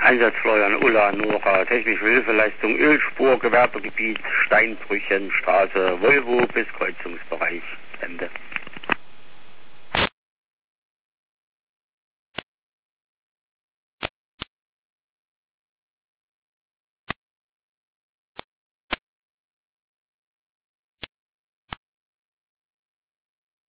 Einsatzfleuern Ulla Nora, technische Hilfeleistung Ölspur, Gewerbegebiet, Steinbrüchen, Straße, Volvo bis Kreuzungsbereich, Ende.